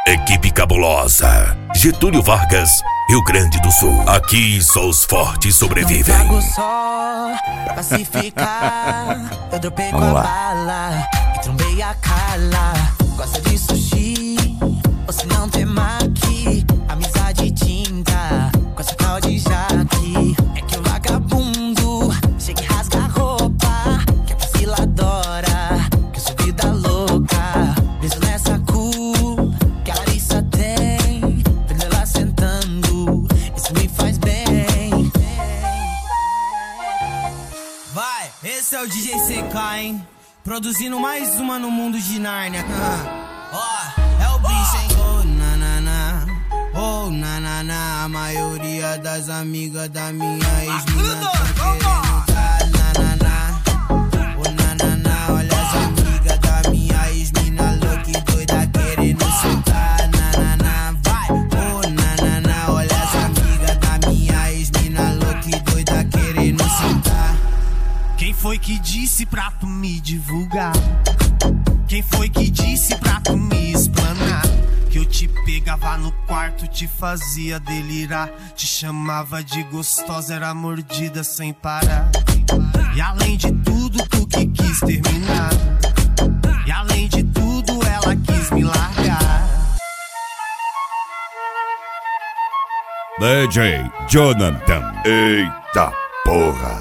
Equipe cabulosa. Getúlio Vargas, Rio Grande do Sul. Aqui só os fortes sobrevivem. Não trago só pra pacificar. Eu dropei com a bala e trombei a Carla. Gosta de sushi, ou se não tem maqui. Amizade tinta, com essa tal de jaque. É que o vagabundo chega e rasga a roupa. Que a Priscila adora, que eu sou vida louca. Beijo nessa cu que a Larissa tem. Vendo ela sentando, isso me faz bem. Vai, esse é o DJ CK, hein? Produzindo mais uma no mundo de Nárnia. Ó, é o bicho, hein? Oh, nanana, oh, nanana. A maioria das amigas da minha ex-mina tá querendo dar nanana. Oh, nanana, olha as amigas da minha ex-mina louca e doida querendo soltar. Nanana, vai. Oh, nanana, olha as amigas da minha ex-mina louca e doida querendo soltar. Quem foi que disse pra tu me divulgar? Quem foi que disse pra tu me explanar? Que eu te pegava no quarto, te fazia delirar. Te chamava de gostosa, era mordida sem parar. E além de tudo, tu que quis terminar. E além de tudo, ela quis me largar. DJ Jonathan. Eita porra.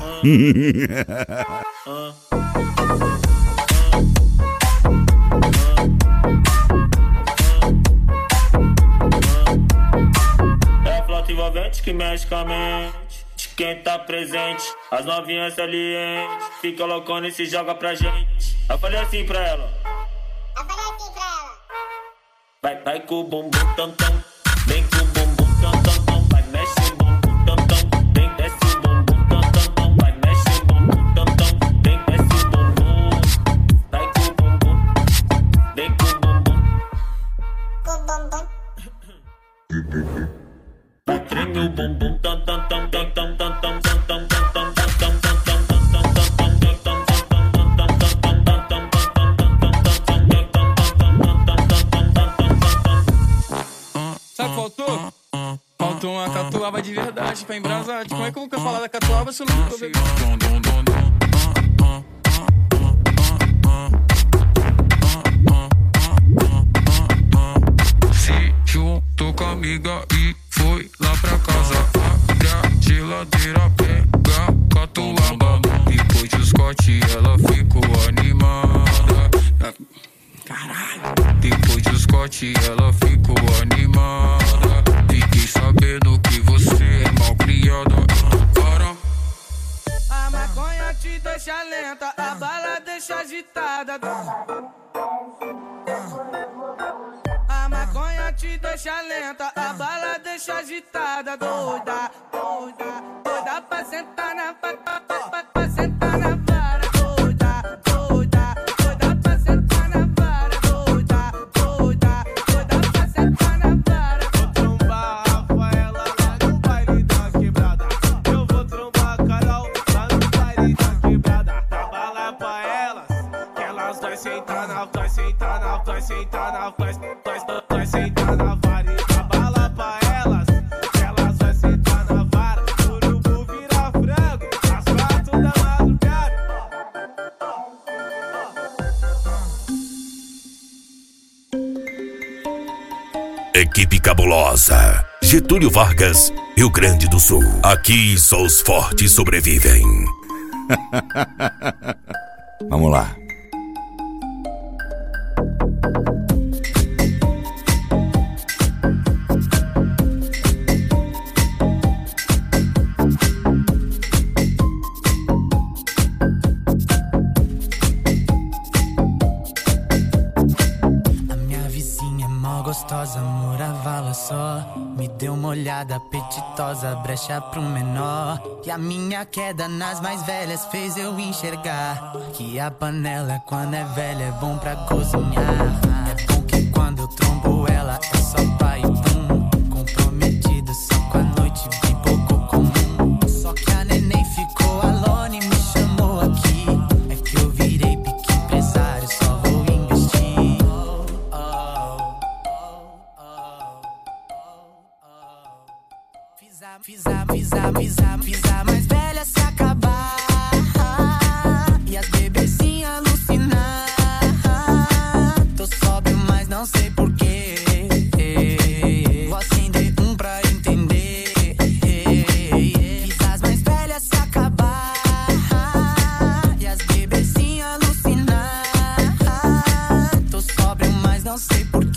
É flauta envolvente que mexe com a mente de quem tá presente. As novinhas salientes fica loucona e se joga pra gente. Eu falei assim pra ela. Vai com o bumbum tam tam. Vem com o bumbum tam tam tam. Vai mexe o bumbum tam tam. Vem desce o bumbum tam tam tam. Vai mexe o bumbum tam tam. Vem desce o bumbum. Vai com o bumbum. Vem com o bumbum. Vai treme o bumbum tam tam tam tam tam tam tam tam tam tam tam tam tam. Sabe o que faltou? Faltou uma catuaba de verdade pra embrasar. Como é que eu nunca falar da catuaba se eu não tô bebendo? Se juntou com a amiga e foi lá pra casa. Abre a geladeira, pega a catuaba. Depois de Scott ela ficou animada. Caralho. Depois de Scott ela ficou animada. Fiquei sabendo que você é mal criada. Para. A maconha te deixa lenta, a bala deixa agitada. A maconha te deixa lenta, a bala deixa agitada. Doida, doida, doida pra sentar na pra sentar na vara. Doida, doida, doida pra sentar na vara. Doida, doida, doida pra sentar na vara. Vou trombar a Rafaela lá no baile da quebrada. Eu vou trombar a Carol lá no baile da quebrada. Dá bala pra elas, que elas vai sentar na, vai sentar na, vai sentar na, vai sentar na vara. E dá bala pra elas, que elas vai sentar na vara. O urubu vira frango, às 4 da madrugada. Equipe cabulosa. Getúlio Vargas, Rio Grande do Sul. Aqui só os fortes sobrevivem. Vamos lá. A minha vizinha é mó gostosa, morava lá só. Me deu uma olhada apetitosa, brecha pro menor. E a minha queda nas mais velhas fez eu enxergar que a panela quando é velha é bom pra cozinhar. É bom que quando eu trombo ela é só pai e pum. Comprometido só com a noite, bem pouco comum. Só que a neném ficou alone e me chamou aqui. É que eu virei pique empresário, só vou investir. Fiz a mais velha se acabar e as bebezinhas alucinar. Tô sóbrio, mas não sei porquê. Vou acender um pra entender. Fiz as mais velhas se acabar e as bebezinhas alucinar. Tô sóbrio, mas não sei porquê.